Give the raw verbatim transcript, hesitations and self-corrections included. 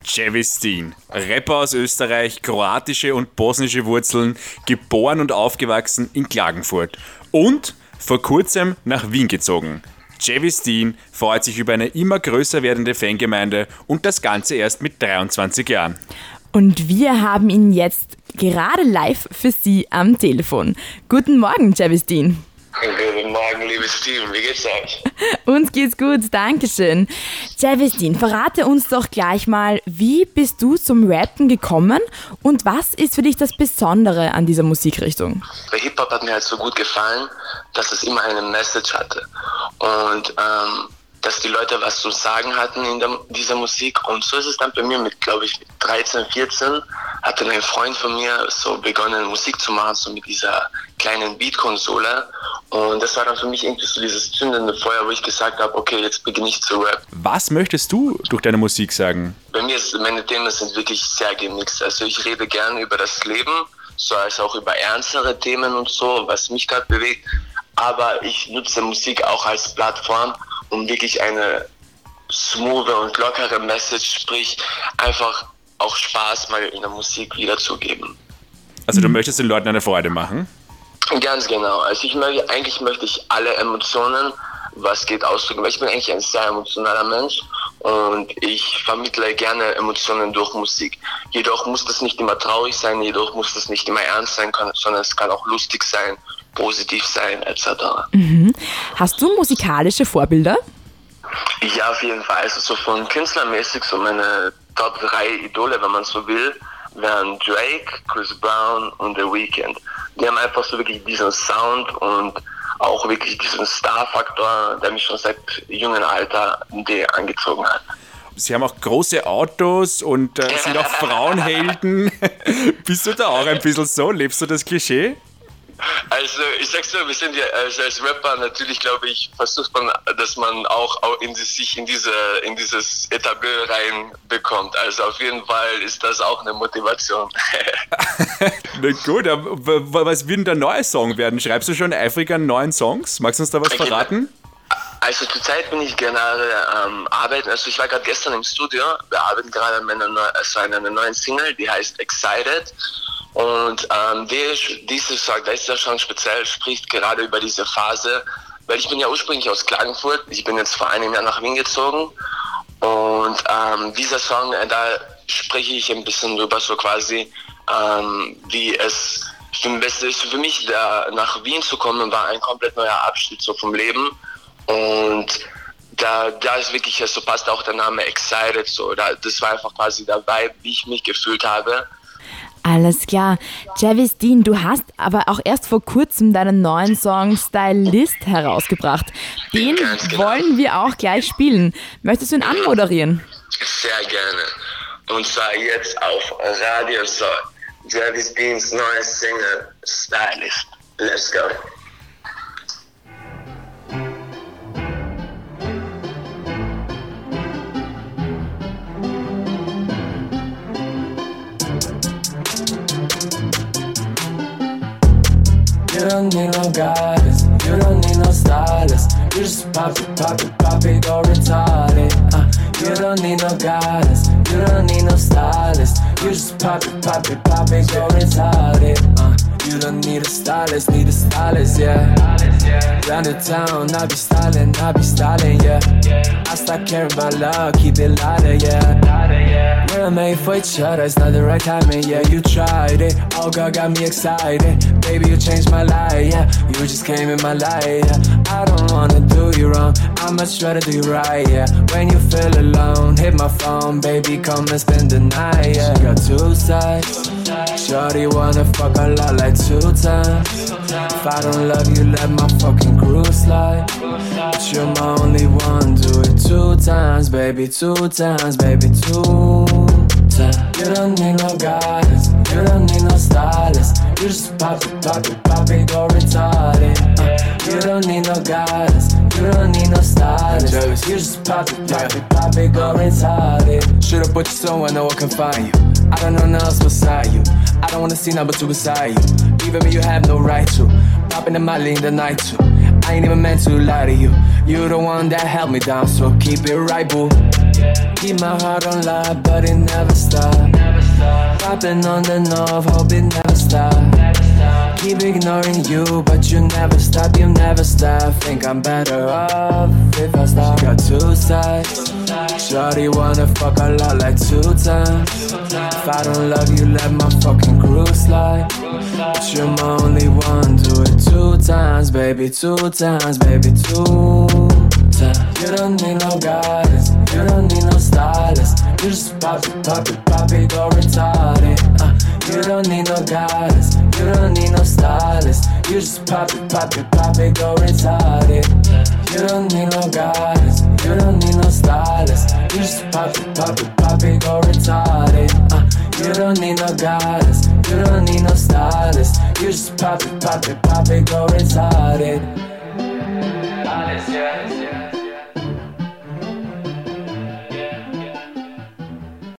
Javis Dean, Rapper aus Österreich, kroatische und bosnische Wurzeln, geboren und aufgewachsen in Klagenfurt und vor kurzem nach Wien gezogen. Javis Dean freut sich über eine immer größer werdende Fangemeinde und das Ganze erst mit dreiundzwanzig Jahren. Und wir haben ihn jetzt gerade live für Sie am Telefon. Guten Morgen, Javis Dean. Guten Morgen, liebes Team. Wie geht's euch? Uns geht's gut, dankeschön. Javis Dean, verrate uns doch gleich mal, wie bist du zum Rappen gekommen und was ist für dich das Besondere an dieser Musikrichtung? Der Hip-Hop hat mir halt so gut gefallen, dass es immer eine Message hatte und ähm, dass die Leute was zu sagen hatten in der, dieser Musik. Und so ist es dann bei mir mit, glaube ich, mit dreizehn, vierzehn hat dann ein Freund von mir so begonnen, Musik zu machen, so mit dieser kleinen Beat-Konsole. Und das war dann für mich irgendwie so dieses zündende Feuer, wo ich gesagt habe, okay, jetzt beginne ich zu rappen. Was möchtest du durch deine Musik sagen? Bei mir ist, meine Themen sind wirklich sehr gemixt. Also ich rede gerne über das Leben, so als auch über ernstere Themen und so, was mich gerade bewegt. Aber ich nutze Musik auch als Plattform, um wirklich eine smooth und lockere Message, sprich einfach auch Spaß mal in der Musik wiederzugeben. Also du möchtest den Leuten eine Freude machen? Ganz genau. Also ich möchte, eigentlich möchte ich alle Emotionen, was geht, ausdrücken, weil ich bin eigentlich ein sehr emotionaler Mensch und ich vermittle gerne Emotionen durch Musik. Jedoch muss das nicht immer traurig sein, jedoch muss das nicht immer ernst sein, sondern es kann auch lustig sein, positiv sein, et cetera. Mhm. Hast du musikalische Vorbilder? Ja, auf jeden Fall. Also so von künstlermäßig, so meine Top drei Idole, wenn man so will, wären Drake, Chris Brown und The Weeknd. Die haben einfach so wirklich diesen Sound und auch wirklich diesen Star-Faktor, der mich schon seit jungem Alter angezogen hat. Sie haben auch große Autos und äh, sind auch Frauenhelden. Bist du da auch ein bisschen so? Lebst du das Klischee? Also ich sag's so, wir sind ja also als Rapper natürlich, glaube ich, versucht man, dass man auch in die, sich in diese in dieses Etableur reinbekommt. Also auf jeden Fall ist das auch eine Motivation. Na gut, aber was wird denn der neue Song werden? Schreibst du schon eifrig an neuen Songs? Magst du uns da was verraten? Also zurzeit bin ich gerade am ähm, Arbeiten, also ich war gerade gestern im Studio, wir arbeiten gerade an einer, neu, also an einer neuen Single, die heißt Excited. Und ähm, der, diese Song, dieser Song speziell spricht gerade über diese Phase, weil ich bin ja ursprünglich aus Klagenfurt, ich bin jetzt vor einem Jahr nach Wien gezogen und ähm, dieser Song, äh, da spreche ich ein bisschen drüber, so quasi, ähm, wie es für, für mich, da nach Wien zu kommen, war ein komplett neuer Abschnitt so vom Leben und da, da ist wirklich, so also passt auch der Name Excited, so, da, das war einfach quasi der Vibe, wie ich mich gefühlt habe. Alles klar. Javis Dean, du hast aber auch erst vor kurzem deinen neuen Song Stylist herausgebracht. Den genau. wollen wir auch gleich spielen. Möchtest du ihn anmoderieren? Sehr gerne. Und zwar jetzt auf Radio Soul. Javis Deans neue Single Stylist. Let's go. You don't need no guidance, you don't need no stylist. You just pop it, pop it, pop it, go retarded. uh, You don't need no guidance, you don't need no stylist. You just pop it, pop it, pop it, go retarded. uh, You don't need a stylist, need a stylist, yeah. Round the town, I be styling, I be styling, yeah. I start caring about love, keep it lighter, yeah. We're made for each other, it's not the right timing, yeah. You tried it, oh God, got me excited. Baby, you changed my life, yeah. You just came in my life, yeah. I don't wanna do you wrong, I much rather do you right, yeah. When you feel alone, hit my phone, baby, come and spend the night, yeah. She got two sides, shorty wanna fuck a lot like two times. If I don't love you, let my fucking crew slide. But you're my only one, do it two times, baby, two times, baby, two times. You don't need no guidance, you don't need no stylist. You just pop it, pop it, pop it, go retarded. uh, You don't need no guidance, you don't need no stylist. You just pop it, pop it, pop it, go retarded. Should've put you somewhere no one can find you. I don't know nothing else beside you. I don't wanna see number two beside you. Even me you have no right to. Popping the molly in the night too. I ain't even meant to lie to you. You the one that held me down, so keep it right, boo. Keep my heart on live, but it never stop. Popping on the knob, hope it never stop. Keep ignoring you, but you never stop, you never stop. Think I'm better off if I stop. Got two sides. Shorty wanna fuck a lot like two times. If I don't love you, let my fucking crew slide. But you're my only one, do it two times, baby, two times, baby, two times. You don't need no guidance, you don't need no stylist. You just pop it, pop it, pop it, go retarded. uh, You don't need no guidance, you don't need no stylist. You just pop it, pop it, pop it, go retarded. You don't need no guidance, you don't need no stylist. You just pop it, pop it, pop it, go retarded. uh, You don't need no guidance, you don't need no stylist. You just pop it, pop it, pop it, go retarded. Honest, yeah, yeah.